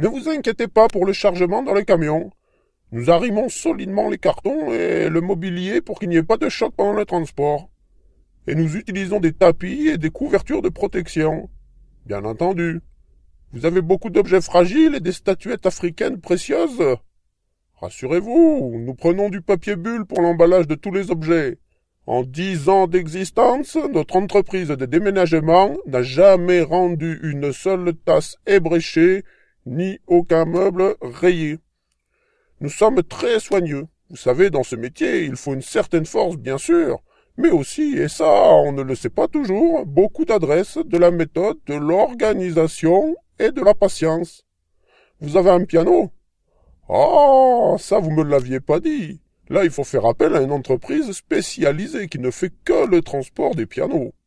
Ne vous inquiétez pas pour le chargement dans les camions. Nous arrimons solidement les cartons et le mobilier pour qu'il n'y ait pas de choc pendant le transport. Et nous utilisons des tapis et des couvertures de protection. Bien entendu. Vous avez beaucoup d'objets fragiles et des statuettes africaines précieuses. Rassurez-vous, nous prenons du papier bulle pour l'emballage de tous les objets. En 10 ans d'existence, notre entreprise de déménagement n'a jamais rendu une seule tasse ébréchée, ni aucun meuble rayé. Nous sommes très soigneux. Vous savez, dans ce métier, il faut une certaine force, bien sûr, mais aussi, et ça, on ne le sait pas toujours, beaucoup d'adresse, de la méthode, de l'organisation et de la patience. Vous avez un piano? Ah, ça vous me l'aviez pas dit. Là, il faut faire appel à une entreprise spécialisée qui ne fait que le transport des pianos.